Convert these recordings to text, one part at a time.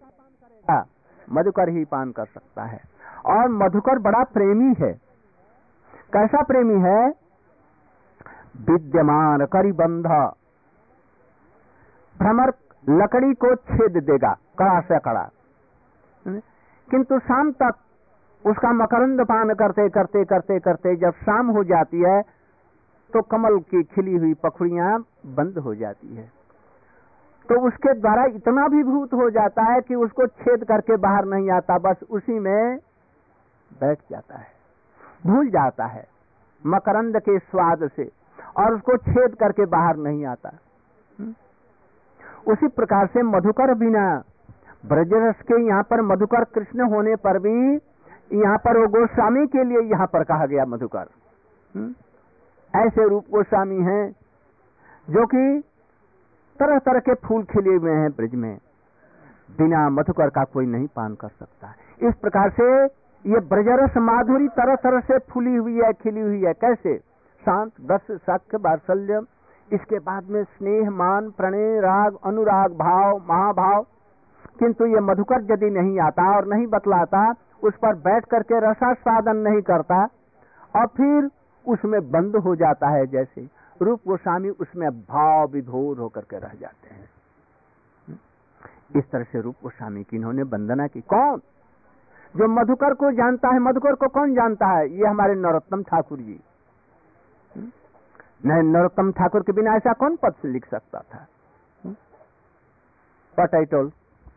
मधुकर ही पान कर सकता है। और मधुकर बड़ा प्रेमी है। कैसा प्रेमी है? विद्यमान करिबंध, भ्रमर लकड़ी को छेद देगा कड़ा से कड़ा, किंतु शाम तक उसका मकरंद पान करते करते करते करते जब शाम हो जाती है तो कमल की खिली हुई पखुड़ियां बंद हो जाती है, तो उसके द्वारा इतना विभूत हो जाता है कि उसको छेद करके बाहर नहीं आता, बस उसी में बैठ जाता है, भूल जाता है मकरंद के स्वाद से, और उसको छेद करके बाहर नहीं आता। उसी प्रकार से मधुकर बिना, ब्रजरस के यहाँ पर मधुकर कृष्ण होने पर भी यहाँ पर वो गोस्वामी के लिए यहाँ पर कहा गया मधुकर। ऐसे रूप गोस्वामी हैं जो कि तरह तरह के फूल खिले हुए हैं ब्रज में, बिना मधुकर का कोई नहीं पान कर सकता। इस प्रकार से ये ब्रजरस माधुरी तरह तरह से फूली हुई है, खिली हुई है। कैसे? शांत, रस, सख्य, वात्सल्य, इसके बाद में स्नेह, मान, प्रणय, राग, अनुराग, भाव, महाभाव। किंतु ये मधुकर यदि नहीं आता और नहीं बतलाता, उस पर बैठ करके रसास्वादन नहीं करता और फिर उसमें बंद हो जाता है, जैसे रूप गोस्वामी उसमें भाव विभोर होकर के रह जाते हैं। इस तरह से रूप गोस्वामी की इन्होंने वंदना की। कौन? जो मधुकर को जानता है। मधुकर को कौन जानता है? ये हमारे नरोत्तम ठाकुर जी। नहीं, नरोत्तम ठाकुर के बिना ऐसा कौन पद से लिख सकता था? What I told?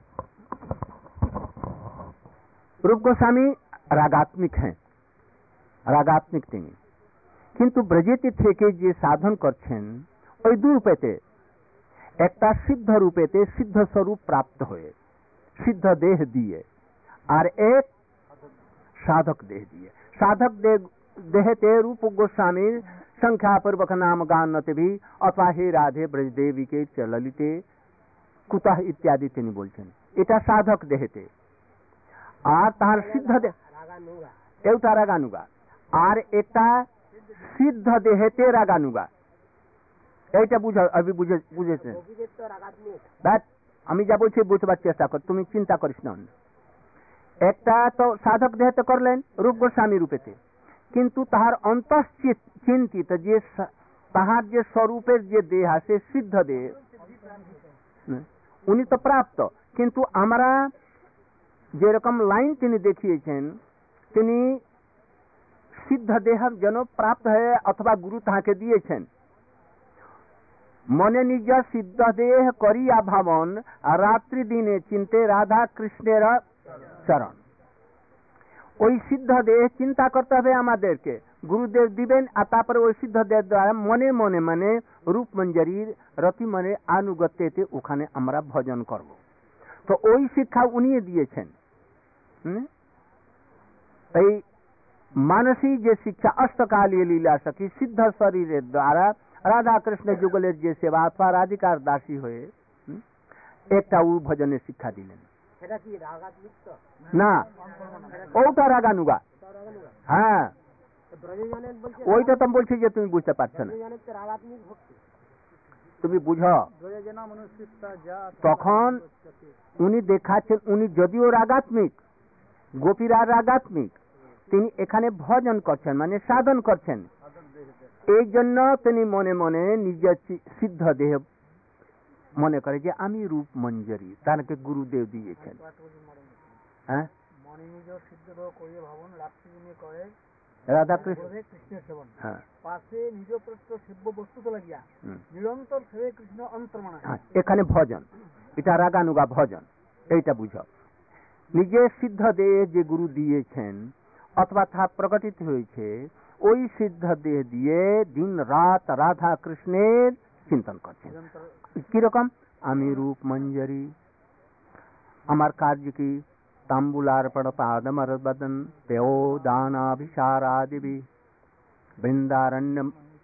रूप गोस्वामी रागात्मिक हैं, रागात्मिक তিনি, কিন্তু ব্রজেতে থেকে যে সাধন করছেন ওই দুই রূপেতে, একটা সিদ্ধ রূপেতে সিদ্ধ স্বরূপ প্রাপ্ত হয়ে সিদ্ধ দেহ দিয়ে, আর এক সাধক দেহ দিয়ে। সাধক দেহতে रूप गोस्वामी संख्यापूर्वक नाम गानते भी अथवा हे राधे ब्रजदेवी के चललिते कुतः इत्यादि তিনি বলছেন। এটা সাধক দেহতে। আর তার সিদ্ধ দেহ एउटा রাগানুগা, আর এটা সিদ্ধ দেহেতে রাগানুগা। এইটা বুঝো, আমি বুঝেছেন? আমি যা বলছি বুঝবার চেষ্টা কর, তুমি চিন্তা করিস না। একটা তো সাধক দেহতে করলেন রূপ গোস্বামী রূপেতে, কিন্তু তাহার অন্তঃচিন্তিত যে তাহার যে স্বরূপের যে দেহ আছে সিদ্ধ দেহ, উনি তো প্রাপ্ত, কিন্তু আমরা যেরকম লাইন তিনি দেখিয়েছেন, তিনি সিদ্ধ দেহ যেন প্রাপ্ত হয়ে অথবা গুরু তাহাকে দিয়েছেন। মনে নিজ সিদ্ধ দেহ করিয়া ভাবন, রাত্রি দিনে চিন্তে রাধা কৃষ্ণের চরণ। ওই সিদ্ধ দেহ চিন্তা করতে হবে আমাদেরকে, গুরুদেব দিবেন, আর তারপরে ওই সিদ্ধ দেহ দ্বারা মনে মনে মানে রূপ মঞ্জরির রতি মনে আনুগত্যতে ওখানে আমরা ভজন করব। তো ওই শিক্ষা উনি দিয়েছেন। এই মানসী যে শিক্ষা অষ্টকালীয় লীলা সখী সিদ্ধ শরীরের দ্বারা রাধা কৃষ্ণ যুগলের যে সেবা অথবা রাধিকার দাসী হয়ে একটা উ ভজনের শিক্ষা দিলেন। না, ওটা রাগানুগা। হ্যাঁ, ওইটা তো বলছি যে তুমি বুঝতে পারছো না, তুমি বুঝো। তখন উনি দেখাচ্ছেন, উনি যদিও রাগাত্মিক, গোপীরা রাগাত্মিক, তিনি এখানে ভজন করছেন মানে সাধন করছেন। এই জন্য তিনি মনে মনে নিজের সিদ্ধ দেহ মনে করে যে আমি রূপ মঞ্জরি, তাকে গুরুদেব দিয়েছেন। হ্যাঁ, রাধা কৃষ্ণ এখানে ভজন, এটা রাগানুগা ভজন, এইটা বুঝো। নিজের সিদ্ধ দেহ যে গুরু দিয়েছেন অথবা তা প্রকটিত হয়েছে, ওই সিদ্ধ দেহ দিয়ে দিন রাত রাধা কৃষ্ণের চিন্তন করছেন। কিরকম? আমি রূপ মঞ্জরি, আমার কার্য কি তাম্বুলার্পণ পাদমর বদন দেও দানাভিসারাদিবি বৃন্দারণ্য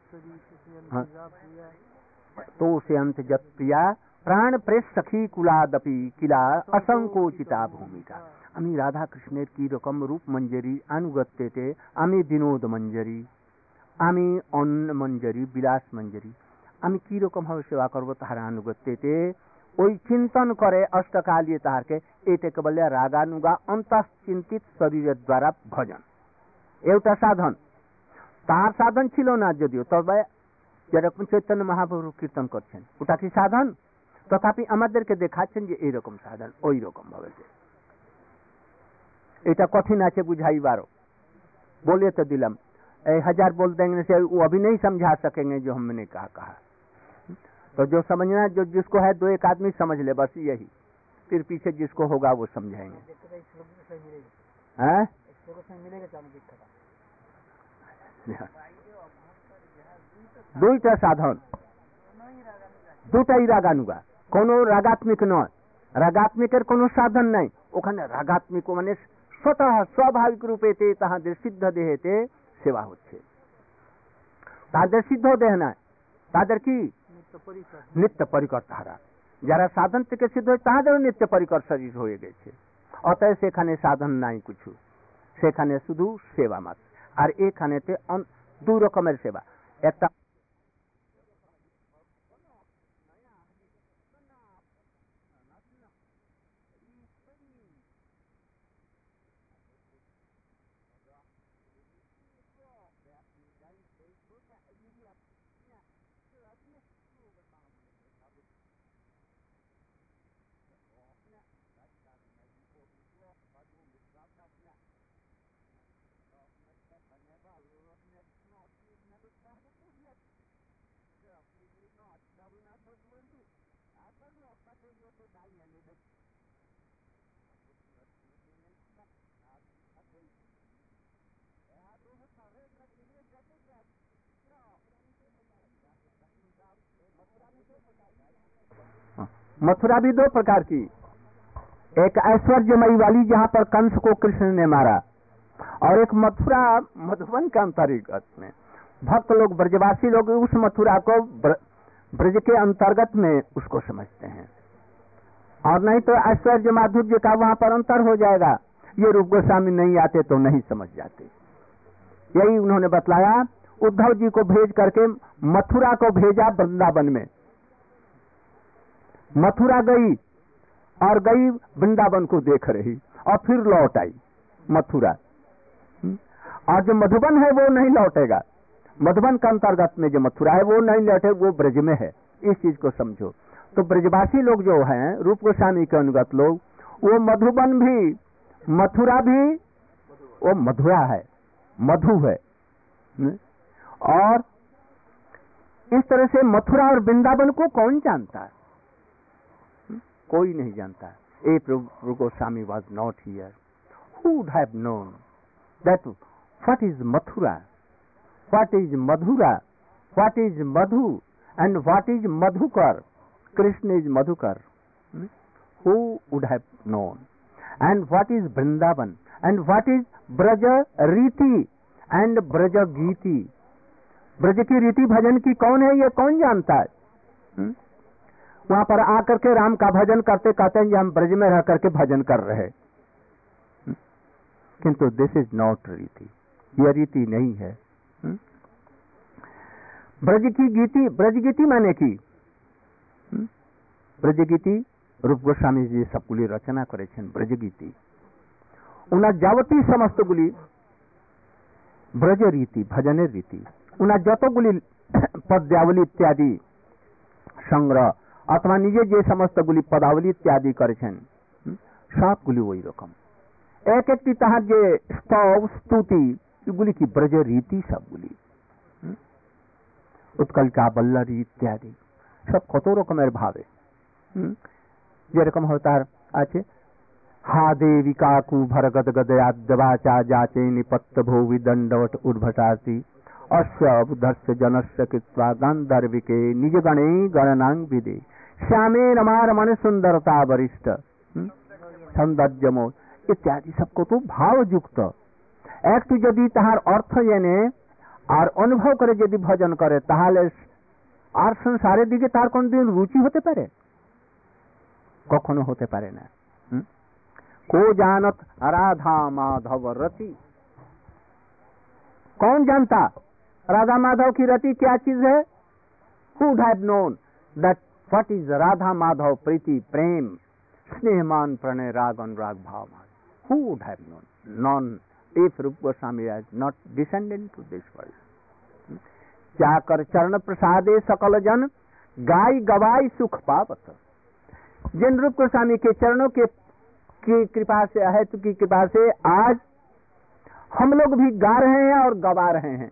তো সে অন্ত যত প্রিয়া প্রাণ প্রেস সখী কুলাদপি কিলা অসংকোচিতা ভূমিকা। আমি রাধা কৃষ্ণের কি রকম রূপ মঞ্জরি আনুগত্যতে, আমি বিনোদ মঞ্জরি, আমি অন্ন মঞ্জরি, বিলাস মঞ্জরি, আমি কি রকম ভাবে সেবা করবো তাহার আনুগত্যতে ওই চিন্তন করে অষ্টকালীয় তাহারকে, এটাকে বলে রাগানুগা অন্তঃচিন্তিত শরীরের দ্বারা ভজন। এটা সাধন। তার সাধন ছিল না যদিও, তবে যেরকম চৈতন্য মহাপ্রভু কীর্তন করছেন ওটা কি সাধন? তথাপি আমাদেরকে দেখাচ্ছেন যে এইরকম সাধন, ওই রকম ভাবে। এটা কঠিন আছে बुझाइबारो, बोले तो दिलम 1000 बोल देंगे से वो अभी नहीं समझा सकेंगे जो हमने कहा। तो जो समझना, जो जिसको है 2-1 आदमी समझ ले, बस यही, फिर पीछे जिसको होगा वो समझाएंगे। हैं? দুইটা সাধন, দুটাই রাগানুগা, কোনো রাগাত্মিক নয়। রাগাত্মিকের কোনো সাধন নাই ওখানে। রাগাত্মিক মানে স্বতঃ স্বাভাবিক রূপেতে তাহাদের সিদ্ধ দেহেতে সেবা হচ্ছে। তাদের সিদ্ধ দেহ নয়, তাদের কি নিত্য পরিকর। তাহারা যারা সাধন থেকে সিদ্ধ হয় তাহাদেরও নিত্য পরিকর শরীর হয়ে গেছে। অতএব সেখানে সাধন নাই কিছু, সেখানে শুধু সেবা মাত্র। আর এখানেতে 2 রকমের সেবা। একটা मथुरा भी 2 प्रकार की। एक ऐश्वर्यमयी वाली जहां पर कंस को कृष्ण ने मारा, और एक मथुरा मधुबन के अंतर्गत में। भक्त लोग, ब्रजवासी लोग उस मथुरा को ब्रज के अंतर्गत में उसको समझते हैं, और नहीं तो ऐश्वर्य माधुर्य का वहां पर अंतर हो जाएगा। ये रूप गोस्वामी नहीं आते तो नहीं समझ जाते। यही उन्होंने बतलाया। उद्धव जी को भेज करके मथुरा को भेजा वृंदावन में। मथुरा गई और गई वृंदावन को देख रही, और फिर लौट आई मथुरा। और जो मधुबन है वो नहीं लौटेगा। मधुबन के अंतर्गत में जो मथुरा है वो नहीं लौटे, वो ब्रज में है। इस चीज को समझो। तो ब्रजवासी लोग जो हैं, रूप गोस्वामी के अनुगत लोग, वो मधुबन भी, मथुरा भी वो मधुरा है, मधु है। और इस तरह से मथुरा और वृंदावन को कौन जानता है? कोई नहीं जानता। ए Prabhu Goswami was not here, who would have known that what is Mathura, what is Madhura, what is Madhu, and what is Madhukar. Krishna is Madhukar, who would have known, and what is Vrindavan, and what is Braj रीति एंड ब्रज गीति। ब्रज की रीति भजन की कौन है, ये कौन जानता है? वहां पर आकर के राम का भजन करते कहते हैं कि हम ब्रज में रह करके भजन कर रहे, किंतु दिस इज नॉट रीति, यह रीति नहीं है। ब्रज की गीति, ब्रज गीति माने की ब्रज गीति रूप गोस्वामी जी सबगुली रचना करेছেন। ब्रज गीति उना যাবতীয় সমস্তগুলি ব্রজ রীতি, ভজনের রীতি। উনা যতগুলি পদ্যাবলী ইত্যাদি সংগ্রহ অথবা নিজে যে সমস্তগুলি পদাবলী ইত্যাদি করেছেন সবগুলি ওই রকম। এক একটি তাহার যে স্তব স্তুতি এগুলি কি ব্রজ রীতি, সবগুলি উৎকলকা বল্লরী ইত্যাদি সব কত রকমের ভাবে। যেরকম হতার আছে हा देवी काकू भरगद गदयाद्यवाचा जाचे निपत्त भोवि दंडवट उर्भटासी अश्वधस्य जनस्य कृत्वा गांधर्विके निज गणे गणनांग विदे श्यामे रमार मन सुंदरता वरिष्ठ सौंदर्यमो इत्यादि सबको तो भावयुक्त। एक यदि ताहार अर्थ जेने और अनुभव करे यदि भजन करे ताहले और संसारेर दिके तार कोनदिन रुचि होते पारे? कखनो होते पारे ना। को जानत राधा माधव रति, कौन जानता राधा माधव की रति क्या चीज है? Who would have known that what is Radha Madhav प्रीति प्रेम स्नेहमान प्रणय राग अनुराग भाव who would have known if Rup Goswami has not descended to this world. जाकर चरण प्रसादे सकल जन गाय गवाई सुख पावत। जिन रूप गोस्वामी के चरणों के की कृपा से अहेतु की कृपा से आज हम लोग भी गा रहे हैं और गवा रहे हैं।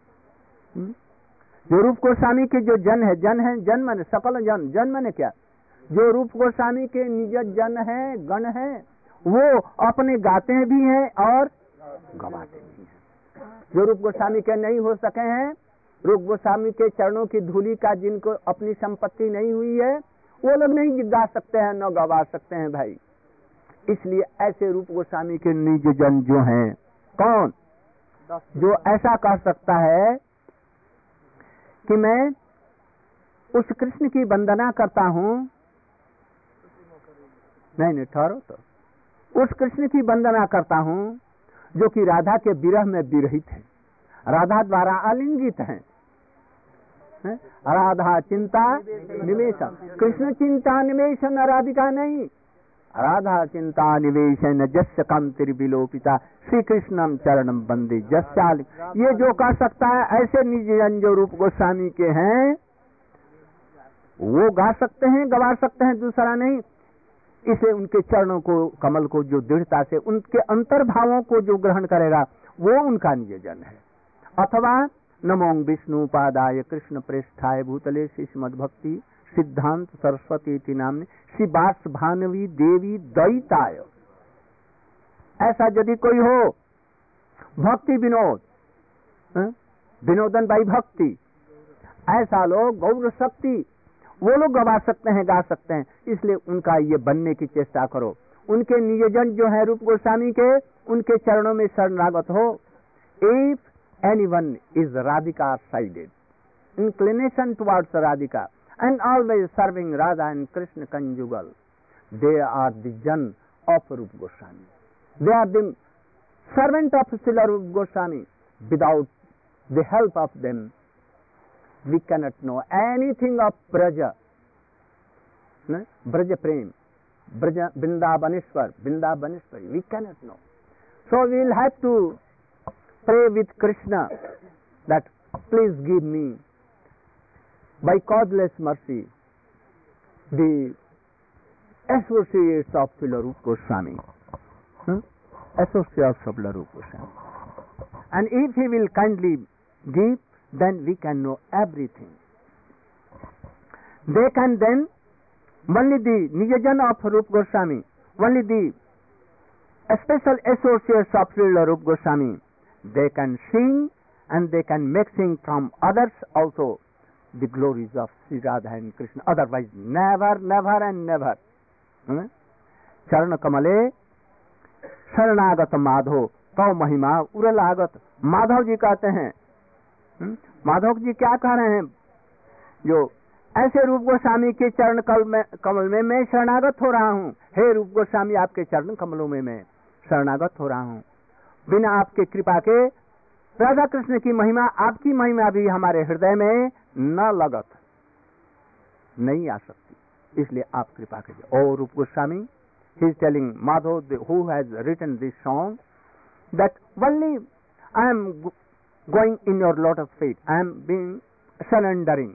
जो रूप गोस्वामी के जो जन है जन माने सकल जन माने क्या, जो रूप गोस्वामी के निज जन है गण है वो अपने गाते भी हैं और गवाते भी हैं। जो रूप गोस्वामी के नहीं हो सके हैं, रूप गोस्वामी के चरणों की धूलि का जिनको अपनी संपत्ति नहीं हुई है वो लोग नहीं गा सकते हैं न गवा सकते हैं भाई। इसलिए ऐसे रूप गोस्वामी के निज जन जो हैं, कौन जो ऐसा कह सकता है कि मैं उस कृष्ण की वंदना करता हूं, नहीं ठहरो तो, उस कृष्ण की वंदना करता हूं जो कि राधा के विरह में विरहित है, राधा द्वारा आलिंगित है। राधा चिंता निवेशन, कृष्ण चिंता निवेशन, राधिका नहीं। राधा चिंता निवेशन जस्य कम तिरबिलोपिता श्री कृष्णम चरणम बंदे जस्याल। ये जो कह सकता है ऐसे निज जन जो रूप गोस्वामी के हैं वो गा सकते हैं गवा सकते हैं, दूसरा नहीं। इसे उनके चरणों को कमल को जो दृढ़ता से उनके अंतर्भावों को जो ग्रहण करेगा वो उनका निज जन है। अथवा नमो विष्णु पादाय कृष्ण प्रेष्ठाय भूतले श्रीमद भक्ति सिद्धांत सरस्वती इति नामने श्री बास भानवी देवी दैताय। ऐसा यदि कोई हो भक्ति विनोद विनोदन बाई भक्ति, ऐसा लोग गौर शक्ति वो लोग गवा सकते हैं गा सकते हैं। इसलिए उनका ये बनने की चेष्टा करो। उनके निजजन जो है रूप गोस्वामी के उनके चरणों में शरणागत हो। If anyone is Radhika sided, inclination towards Radhika and always serving Radha and Krishna conjugal, they are the jan of Rup Goswami. They are the servant of Srila Rup Goswami. Without the help of them, we cannot know anything of Braja, Braja Prem, Braja Vrindavaneshwar, Vrindavaneshwari. We cannot know. So we will have to pray with Krishna that please give me by causeless mercy the associates of Srila Rupa Goswami, associates of Srila Rupa Goswami. And if he will kindly give, then we can know everything. They can then, only the Nijajan of Rupa Goswami, only the special associates of Srila Rupa Goswami, they can sing and they can make sing from others also the glories of Sri Radha and Krishna. Otherwise, never, never and never. चरण कमले शरणागत माधव तव महिमा उरलागत। माधव जी कहते हैं, माधव जी क्या कह रहे हैं, जो ऐसे रूप गोस्वामी के चरण कमल में मैं शरणागत हो रहा हूँ। हे रूप गोस्वामी, आपके चरण कमलों में मैं शरणागत हो रहा हूँ। बिना आपके कृपा के राधा कृष्ण की महिमा, आपकी महिमा भी हमारे हृदय में न लगत, नहीं आ सकती। इसलिए आप कृपा कीजिए। ओ रूप Goswami, he is telling Madhav, who has written this song, that only I am going in your lotus feet, I am being surrendering,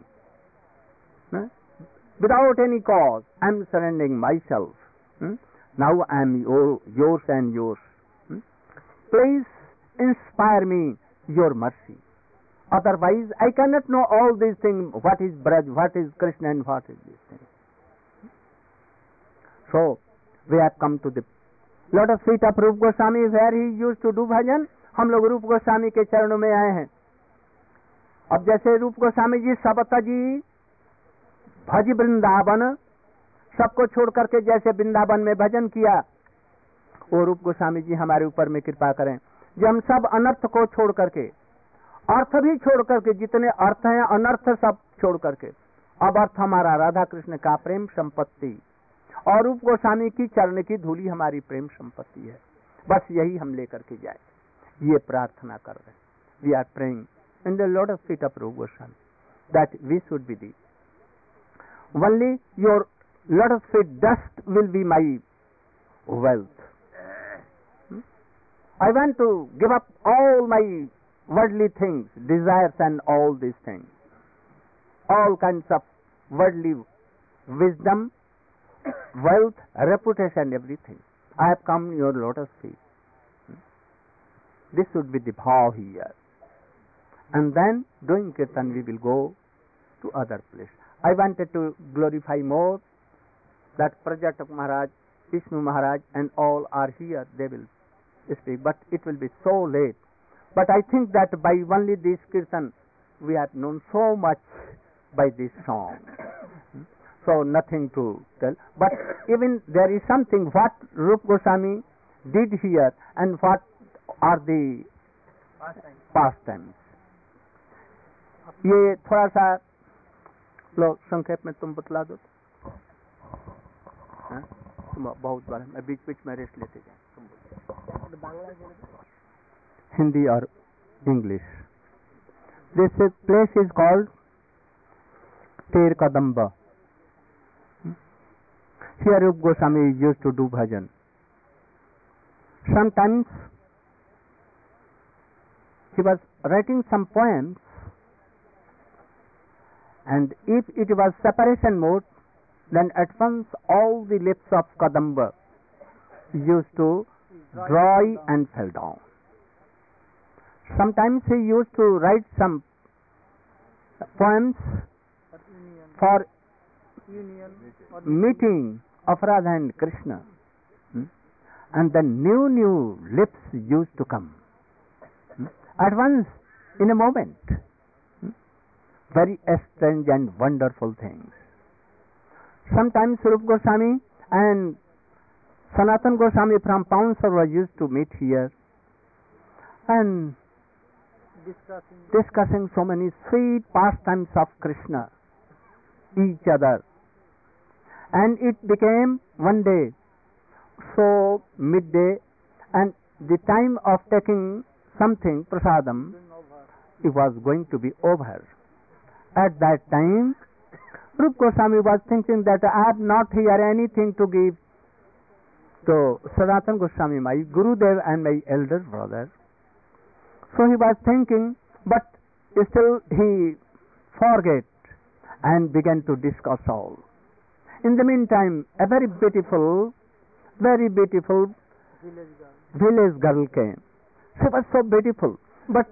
without any cause I am surrendering myself. Now I am yours and yours. Please inspire me your mercy. Otherwise I cannot know all these things, what is Braj, what is Krishna and what is this thing. So we have come to the lotus feet of Rup Goswami where he used to do bhajan. हम लोग रूप गोस्वामी के चरणों में आए हैं। अब जैसे रूप गोस्वामी जी सबत जी भज वृंदावन, सबको छोड़ करके जैसे वृंदावन में भजन किया, वो रूप गोस्वामी जी हमारे ऊपर में कृपा करें जो हम सब अनर्थ को छोड़ करके, अर्थ भी छोड़ करके, जितने अर्थ हैं अनर्थ सब छोड़ करके, अब अर्थ हमारा राधा कृष्ण का प्रेम संपत्ति और रूप गोस्वामी की चरण की धूली हमारी प्रेम संपत्ति है। बस यही हम लेकर के जाए, ये प्रार्थना कर रहे हैं। We are praying in the lotus feet of Rup Goswami that we should be the only your lotus feet dust will be my wealth. I want to give up all my worldly things, desires and all these things. All kinds of worldly wisdom, wealth, reputation, everything. I have come your lotus feet. This should be the bhav here. And then doing kirtan we will go to other place. I wanted to glorify more that Prajatak Maharaj, Vishnu Maharaj and all are here. They will speak, but it will be so late. But I think that by only this kirtan we have known so much by this song. So nothing to tell. But even there is something what Rupa Goswami did here and what are the pastimes. ये थोड़ा सा लो संक्षेप में तुम बतला दो। तुम बहुत बार मैं बीच बीच में रेस्ट लेते जाए। हिंदी और English. This place is called Ter Kadamba. Here Rupa Goswami used to do bhajan. Sometimes he was writing some poems, and if it was separation mode, then at once all the lips of Kadamba used to dry and fell down. Sometimes he used to write some poems for meeting of Radha and Krishna, and then new lips used to come at once in a moment. Very strange and wonderful things. Sometimes Rupa Goswami and Sanatana Goswami from Paunsarva used to meet here and discussing so many sweet pastimes of Krishna, each other. And it became one day, so midday, and the time of taking something, prasadam, it was going to be over. At that time, Rupa Goswami was thinking that I have not here anything to give to Sanatana Goswami, my Gurudev and my elder brother. So he was thinking, but still he forget and began to discuss all. In the meantime, a very beautiful village girl came. She was so beautiful, but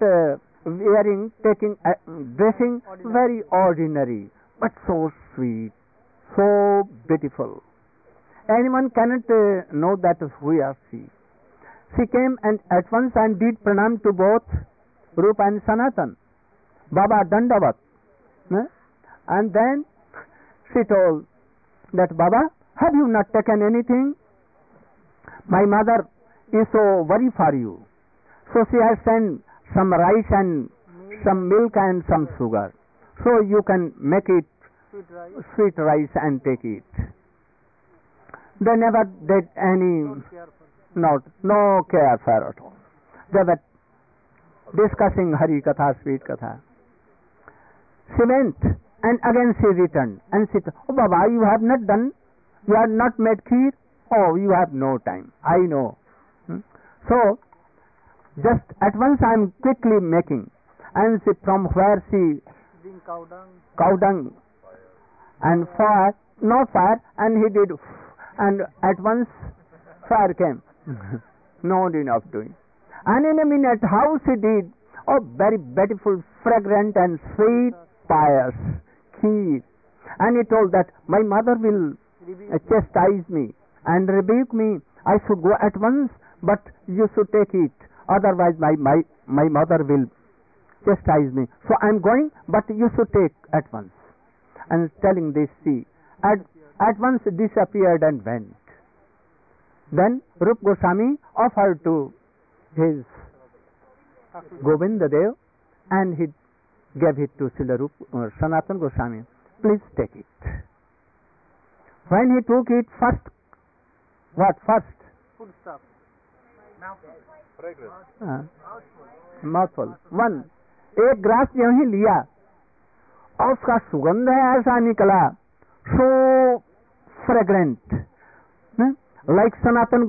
dressing very ordinary, but so sweet, so beautiful. Anyone cannot know that who is she. She came and at once and did pranam to both Rupa and Sanatan. Baba Dandavat. And then she told that, Baba, have you not taken anything? My mother is so worried for you. So she has sent some rice and some milk and some sugar. So you can make it sweet rice and take it. They never did any, no care for at all. They were discussing Hari Katha, sweet Katha. She went and again she returned and she said, oh Baba, you have not done, you have not made kheer? Oh, you have no time, I know. So, just at once I am quickly making. And she, from where she cow dung and fire, no fire, and he did, and at once fire came. No need of doing. And in a minute, how she did, oh, very beautiful, fragrant and sweet pious kheer. And he told that my mother will chastise me and rebuke me. I should go at once, but you should take it. Otherwise my mother will chastise me. So I am going, but you should take at once. And telling this, she at once disappeared and went. Then Rupa Goswami offered to his Govinda Dev, and he gave it to Srila Sanatana Goswami. Please take it. When he took it, first, what first? Food stuff. Mouthful. One. एक ग्रास जो ही लिया और उसका सुगंध है ऐसा निकला, so fragrant, like Sanatan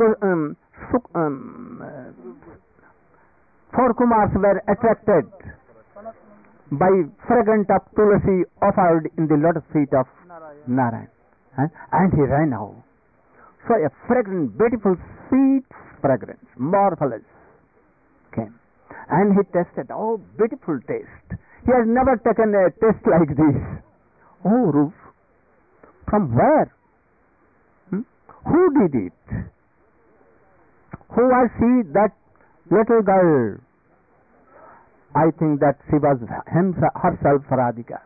four Kumars were attracted by fragrance of Tulasi offered in the lotus feet of Narayan. And he ran out. So a fragrant, beautiful, sweet fragrance, marvelous, came. And he tasted, oh, beautiful taste. He has never taken a taste like this. Oh, Rup, from where? Who did it? Who was she, that little girl? I think that she was herself Radhika.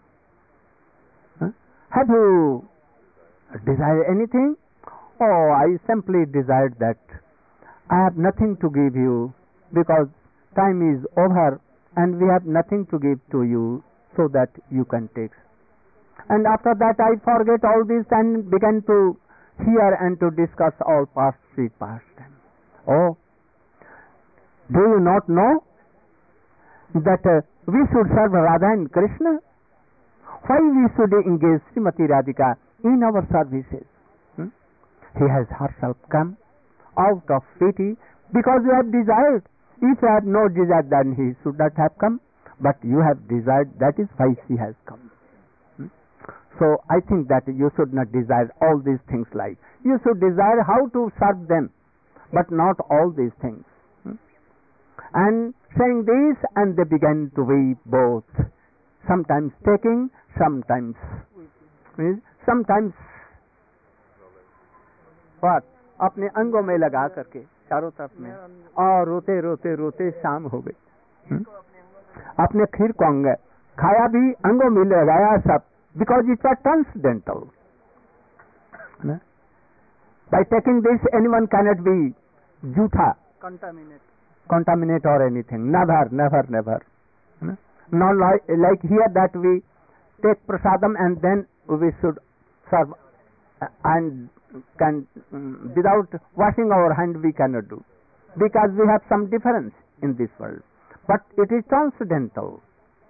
Have you desired anything? Oh, I simply desired that I have nothing to give you because time is over and we have nothing to give to you so that you can take. And after that I forget all this and began to hear and to discuss all past sweet pastime. Oh, do you not know that we should serve Radha and Krishna? Why we should engage Srimati Radhika in our services? He has herself come out of pity because you have desired. If you had no desire, then he should not have come. But you have desired, that is why she has come. So I think that you should not desire all these things like. You should desire how to serve them, but not all these things. And saying this, and they began to weep both. Sometimes taking, sometimes what? अपने अंगों में लगा करके चारों तरफ में, और रोते रोते रोते शाम हो गई. अपने खीर को अंग खाया भी, अंगों में लगाया सब, because it was transcendental. By taking this, anyone cannot be jhutha, contaminate or anything. Never. Not like here that we take prasadam and then we should serve and can without washing our hand we cannot do, because we have some difference in this world. But it is transcendental.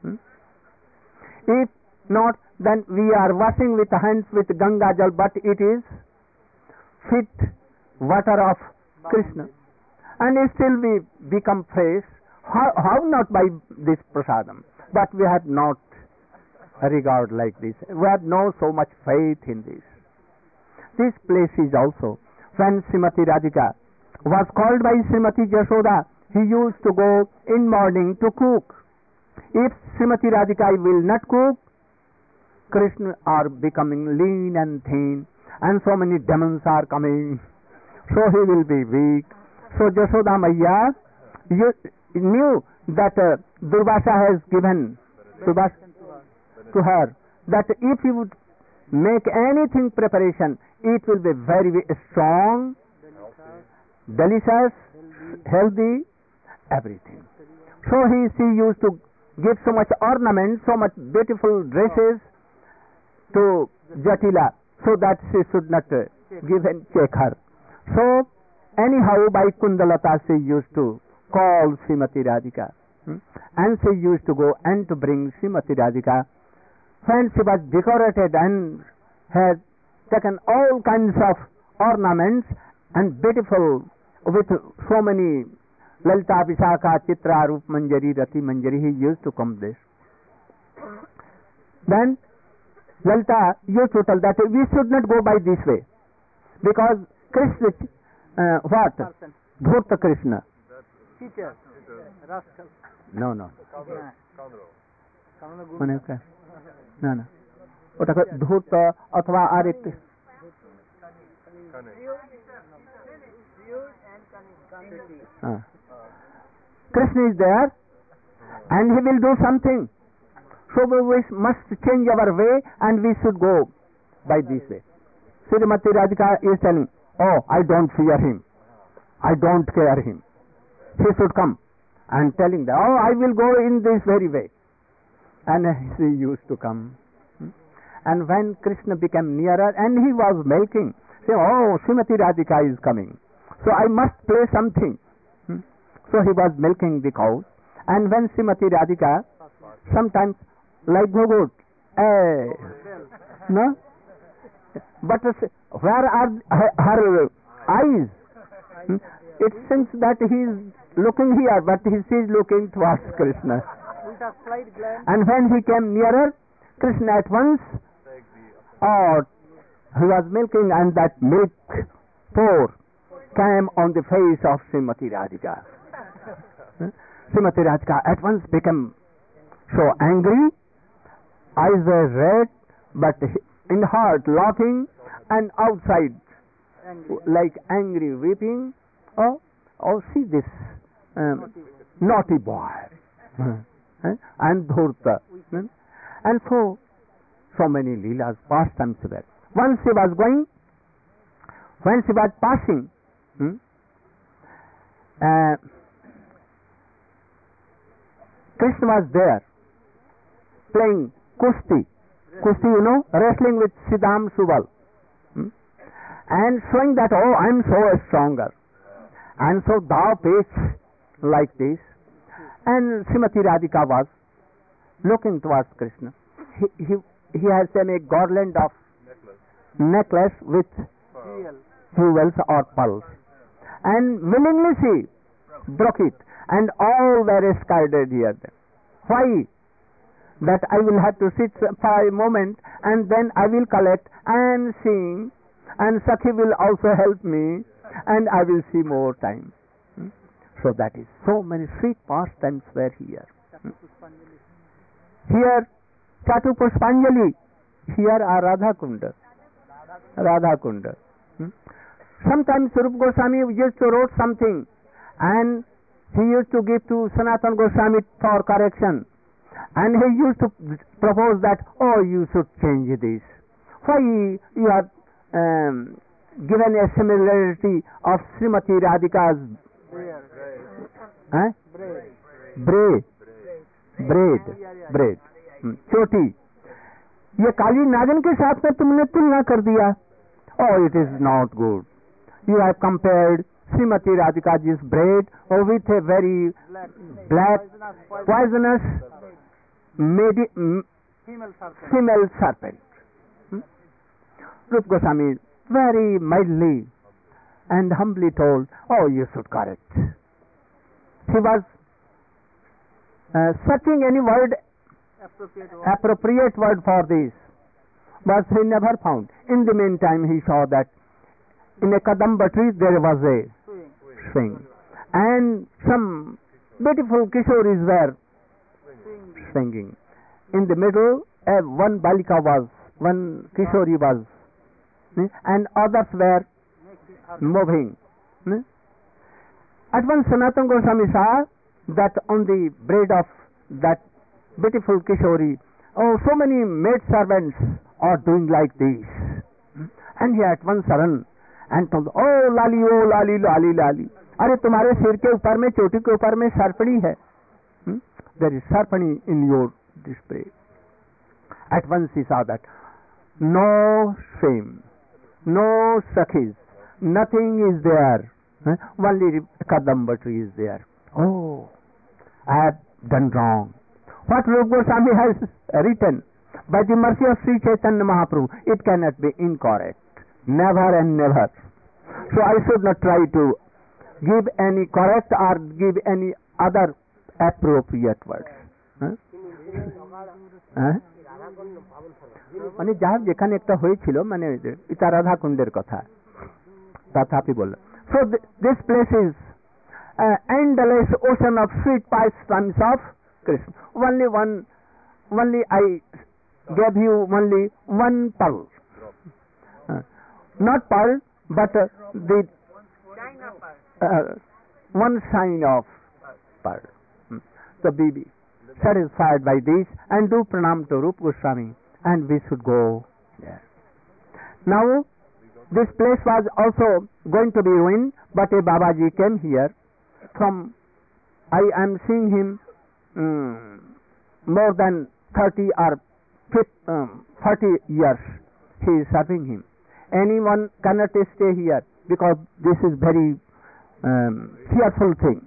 If not, then we are washing with hands with Ganga Jal, but it is fit water of Krishna, and still we become fresh. How not by this prasadam? But we have not regard like this. We have no so much faith in this. This place is also, when Srimati Radhika was called by Srimati Jashoda, he used to go in morning to cook. If Srimati Radhika will not cook, Krishna are becoming lean and thin, and so many demons are coming, so he will be weak. So Jashoda Maiya knew that Durvasa has given to her, that if he would make anything preparation, it will be very strong, delicious, healthy, everything. So she used to give so much ornament, so much beautiful dresses to Jatila, so that she should not give and check her. So anyhow, by Kundalata she used to call Srimati Radhika, and she used to go and to bring Srimati Radhika. When she was decorated and had taken all kinds of ornaments and beautiful with so many Lalita, Vishakha, Chitra, Rup Manjari, Rati Manjari, he used to come this. Then Lalita used to tell that we should not go by this way, because Krishna, what? Dhurta Krishna. Teacher. No. No. ওটা ধূর্ত অথবা আরেক Krishna is there and he will do something, so we must change our way and we should go by this way. Srimati Radhika is telling, oh, I don't fear him, I don't care him, he should come, and telling that, oh, I will go in this very way. And he used to come. And when Krishna became nearer and he was milking, say, oh, Srimati Radhika is coming, so I must play something. So he was milking the cows, and when Srimati Radhika, sometimes like Gogut, no, but where are her eyes? It seems that he is looking here, but he is looking towards Krishna. And when he came nearer, Krishna at once, he was milking, and that milk pour came on the face of Srimati Radhika. Srimati Radhika at once became so angry. Eyes were red, but in heart laughing, and outside like angry weeping. Oh, see this naughty boy. And Dhurta. And so many leelas, pastimes were. Once she was going, when she was passing, Krishna was there playing kusti. Kusti, wrestling with Siddham Subal. And showing that, I'm so stronger. And so thou pitch like this. And Srimati Radhika was looking towards Krishna. He has a garland of necklace with jewels or pearls. And willingly she broke it. And all were scattered here. Why? That I will have to sit for a moment, and then I will collect and sing, and Sakhi will also help me, and I will see more time. So that is, so many sweet pastimes were here. Here, Chatu Pushpanjali, here are Radha Kunda. Sometimes Rupa Goswami used to write something, and he used to give to Sanatana Goswami for correction. And he used to propose that, you should change this. Why you have given a similarity of Srimati Radhika's braid, choti. ये काली नागिन के साथ में तुमने तुलना कर दिया. It is not good. You have compared Srimati Radhika's braid with a very black, poisonous female serpent. Rupa Goswami very mildly and humbly told, you should correct. He was searching any word, appropriate word for this, but he never found. In the meantime, he saw that in a kadamba tree there was a swing, and some beautiful kishoris were singing. In the middle, one kishori was, and others were moving. At once Sanatana Goswami saw that on the braid of that beautiful kishori, so many maid servants are doing like this. And he at once ran and told, lali, lali, lali. अरे तुम्हारे सिर के ऊपर में, चोटी के ऊपर में सर्पणी है. There is sarpani in your display. At once he saw that. No shame, no sakhis, nothing is there. Only kadamba tree is there. I have done wrong. What Rupa Goswami has written, by the mercy of Sri Chaitanya Mahaprabhu, it cannot be incorrect. Never and never. So I should not try to give any correct or give any other appropriate words. মানে যার যেখানে একটা হয়েছিল, মানে এটা রাধা কুণ্ডের কথা, তথাপি বলল. So this place is endless ocean of sweet pastimes of Krishna. Only I gave you only one pearl. Not pearl, but the one sign of pearl. So be satisfied by this and do pranam to Rupa Goswami, and we should go there. Now, this place was also going to be ruined, but a Babaji came here from, I am seeing him more than 30 or 40 years. He is serving him. Anyone cannot stay here because this is very fearful thing.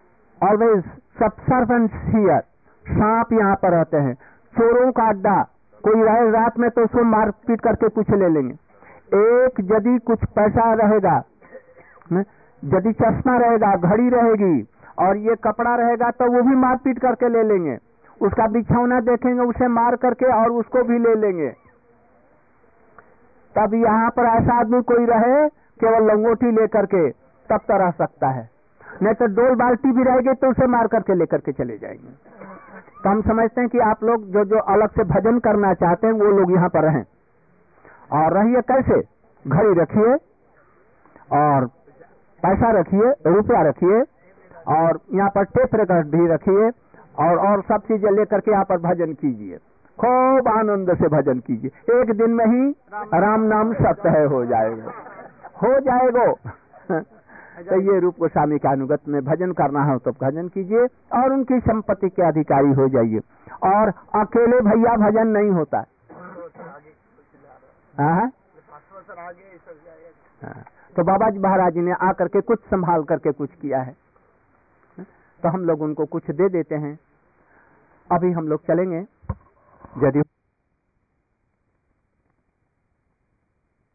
Always सब servants here. सांप यहाँ पर रहते हैं, चोरों का अड्डा कोई रहे रात में तो उसको मारपीट करके कुछ ले लेंगे। एक यदि कुछ पैसा रहेगा, यदि चश्मा रहेगा, घड़ी रहेगी और ये कपड़ा रहेगा तो वो भी मारपीट करके ले लेंगे। उसका बिछौना देखेंगे, उसे मार करके और उसको भी ले लेंगे। तब यहाँ पर ऐसा आदमी कोई रहे केवल लंगोटी लेकर के, तब तो रह सकता है, नहीं तो डोल बाल्टी भी रहेगी तो उसे मार करके लेकर के चले जाएंगे। तो हम समझते हैं कि आप लोग जो जो अलग से भजन करना चाहते हैं वो लोग यहाँ पर रहें। और रहिए कैसे, घड़ी रखिए और पैसा रखिए, रुपया रखिए और यहाँ पर टेप रिकॉर्ड भी रखिए और सब चीजें लेकर के यहाँ पर भजन कीजिए, खूब आनंद से भजन कीजिए। एक दिन में ही राम नाम सत्य है हो जाएगा, हो जाएगा। तो ये रूप गोस्वामी के अनुगत में भजन करना है तो भजन कीजिए और उनकी संपत्ति के अधिकारी हो जाइए। और अकेले भैया भजन नहीं होता। हाँ, तो बाबा जी महाराज जी ने आकर के कुछ संभाल करके कुछ किया है, तो हम लोग उनको कुछ दे देते हैं। अभी हम लोग चलेंगे यदि